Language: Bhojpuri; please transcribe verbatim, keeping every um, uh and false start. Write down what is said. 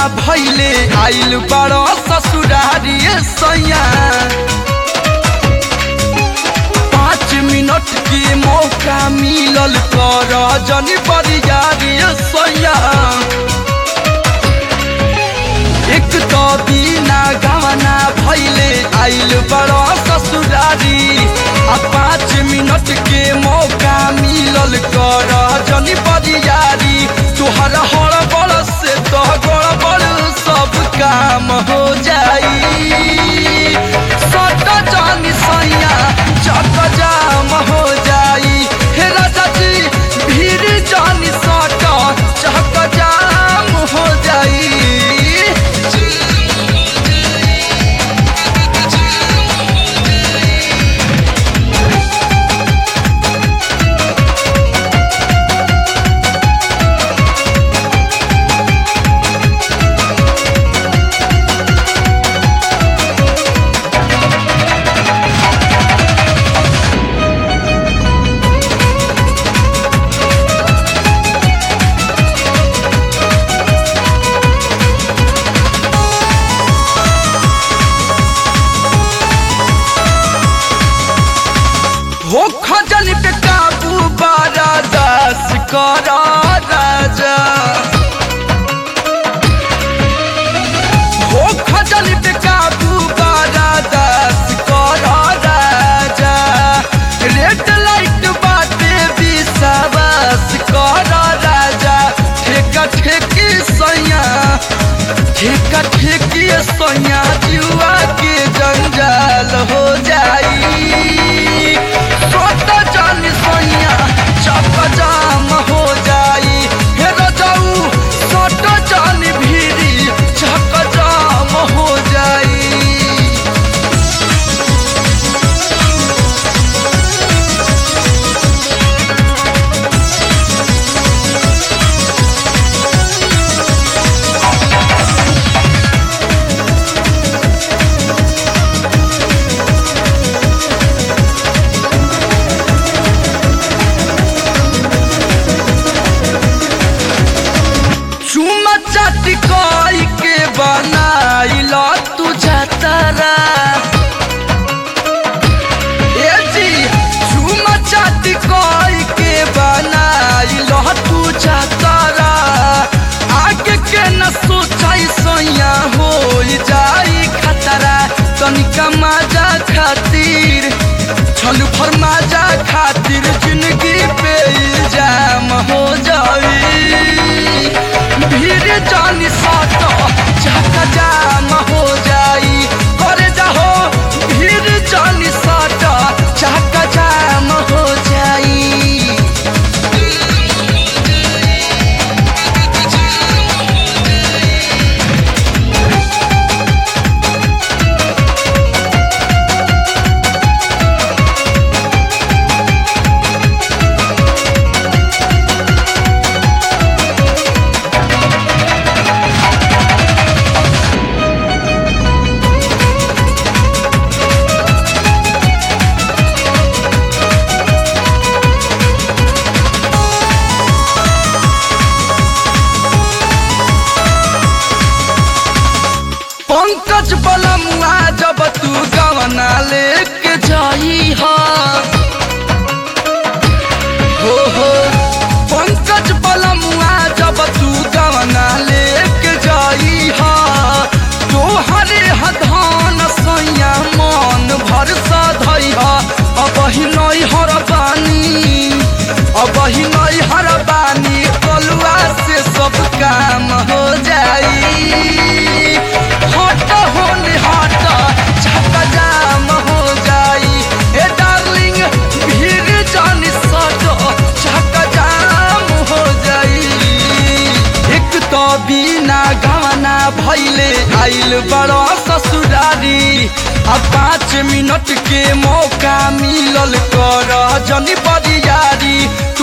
भैले आइल बड़ा ससुरारी सैया पाँच मिनट के मौका मिलल कर जनी बरियारी सैया एक तो बिना गवना भैले आइल बड़ा ससुरारी आ पाँच मिनट के मौका मिलल कर जनी बरियारी तुहर हड़बड़ से तो गड़बड़ सब काम हो जाई सट जानी सैया चक जाम हो जाई हे राजा जी भीड़ जानी सट चक जाम हो जाई। हो खजल पे काबू बारा दास करा राजा हो खजल पे काबू बारा दास करा राजा रेड लाइट बाटे विश्वास करा राजा ठेका ठेकी सैया ठेका ठेकी सैया जुआ के जंजाल हो जाई जानी सैया चक जाम हो जाई हे रजाऊ सट जानी भीरी चक जाम हो जाई। कोई के बनाइल तू जातरा ए जी झूम चाटी कोई के बनाइल तू जातरा आगे के न सोचाई सैया हो जाई खतरा तनिका मजा खातिर छल भर मजा खातिर जिंदगी पे इल्जाम हो जाई भीड़ जानी सट चक जाम हो जाई करे जाहो भीड़ जानी सट चक जाम हो जाई। पंकज बलमुआ जब तू गवना लेके जाई हा हो हो पंकज बलमुआ जब तू गवना लेके जाई हा तोहरे हधान सैया मन भर सधई हा अब ही नहीं हर बानी अब ही नहीं हर बानी कलुआ से सब काम हो जाई हट होने हट चक जाम हो जाई ए डार्लिंग भीड़ जानी सट चक जाम हो जाई एक तो बिना गवना भैले आइल बड़ा ससुरारी आ पाँच मिनट के मौका मिलल कर जनी बरियारी